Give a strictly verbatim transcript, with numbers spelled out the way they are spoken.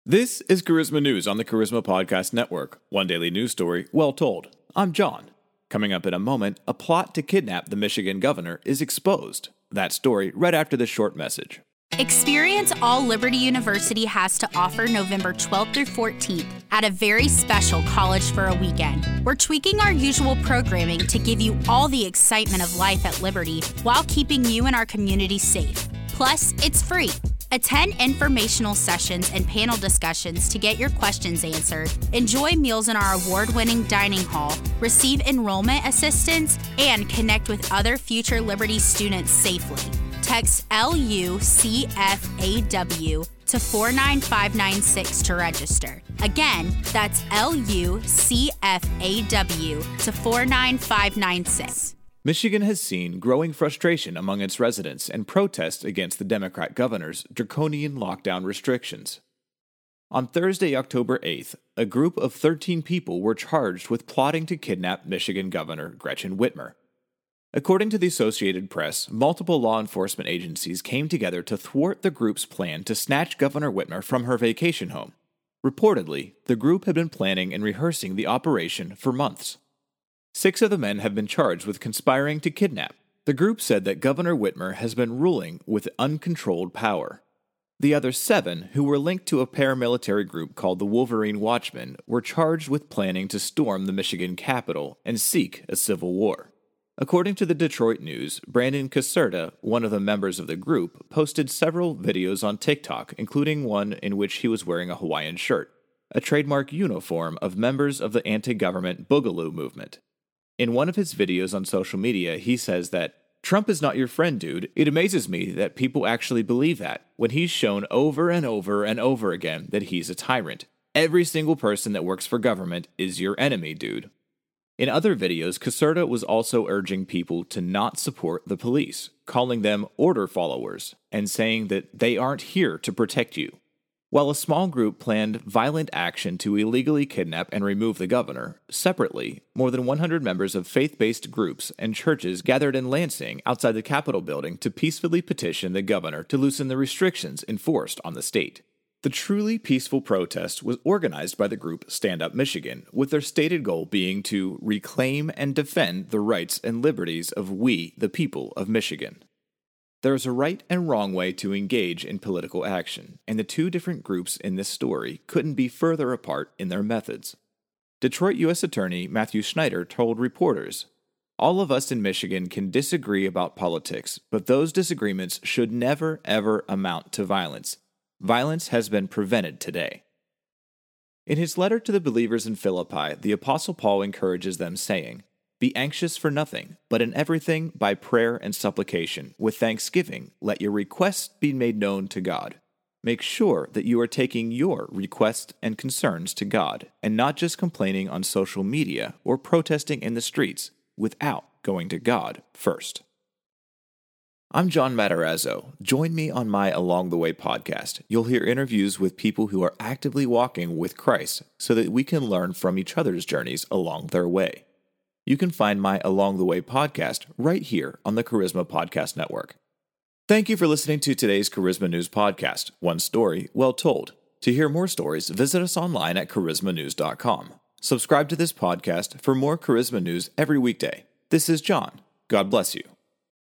This is Charisma News on the Charisma Podcast Network. One daily news story, well told. I'm John. Coming up in a moment, a plot to kidnap the Michigan governor is exposed. That story right after this short message. Experience all Liberty University has to offer November twelfth through fourteenth at a very special College for a Weekend. We're tweaking our usual programming to give you all the excitement of life at Liberty while keeping you and our community safe. Plus, it's free. Attend informational sessions and panel discussions to get your questions answered, enjoy meals in our award-winning dining hall, receive enrollment assistance, and connect with other future Liberty students safely. Text L U C F A W to four nine five nine six to register. Again, that's L U C F A W to four nine five nine six. Michigan has seen growing frustration among its residents and protests against the Democrat governor's draconian lockdown restrictions. On Thursday, October eighth, a group of thirteen people were charged with plotting to kidnap Michigan Governor Gretchen Whitmer. According to the Associated Press, multiple law enforcement agencies came together to thwart the group's plan to snatch Governor Whitmer from her vacation home. Reportedly, the group had been planning and rehearsing the operation for months. Six of the men have been charged with conspiring to kidnap. The group said that Governor Whitmer has been ruling with uncontrolled power. The other seven, who were linked to a paramilitary group called the Wolverine Watchmen, were charged with planning to storm the Michigan Capitol and seek a civil war. According to the Detroit News, Brandon Caserta, one of the members of the group, posted several videos on TikTok, including one in which he was wearing a Hawaiian shirt, a trademark uniform of members of the anti-government Boogaloo movement. In one of his videos on social media, he says that, "Trump is not your friend, dude. It amazes me that people actually believe that, when he's shown over and over and over again that he's a tyrant. Every single person that works for government is your enemy, dude." In other videos, Caserta was also urging people to not support the police, calling them order followers, and saying that they aren't here to protect you. While a small group planned violent action to illegally kidnap and remove the governor, separately, more than one hundred members of faith-based groups and churches gathered in Lansing outside the Capitol building to peacefully petition the governor to loosen the restrictions enforced on the state. The truly peaceful protest was organized by the group Stand Up Michigan, with their stated goal being to reclaim and defend the rights and liberties of we, the people of Michigan. There is a right and wrong way to engage in political action, and the two different groups in this story couldn't be further apart in their methods. Detroit U S Attorney Matthew Schneider told reporters, "All of us in Michigan can disagree about politics, but those disagreements should never, ever amount to violence. Violence has been prevented today." In his letter to the believers in Philippi, the Apostle Paul encourages them, saying, "Be anxious for nothing, but in everything by prayer and supplication, with thanksgiving, let your requests be made known to God." Make sure that you are taking your requests and concerns to God, and not just complaining on social media or protesting in the streets without going to God first. I'm John Matarazzo. Join me on my Along the Way podcast. You'll hear interviews with people who are actively walking with Christ so that we can learn from each other's journeys along their way. You can find my Along the Way podcast right here on the Charisma Podcast Network. Thank you for listening to today's Charisma News podcast. One story, well told. To hear more stories, visit us online at charisma news dot com. Subscribe to this podcast for more Charisma News every weekday. This is John. God bless you.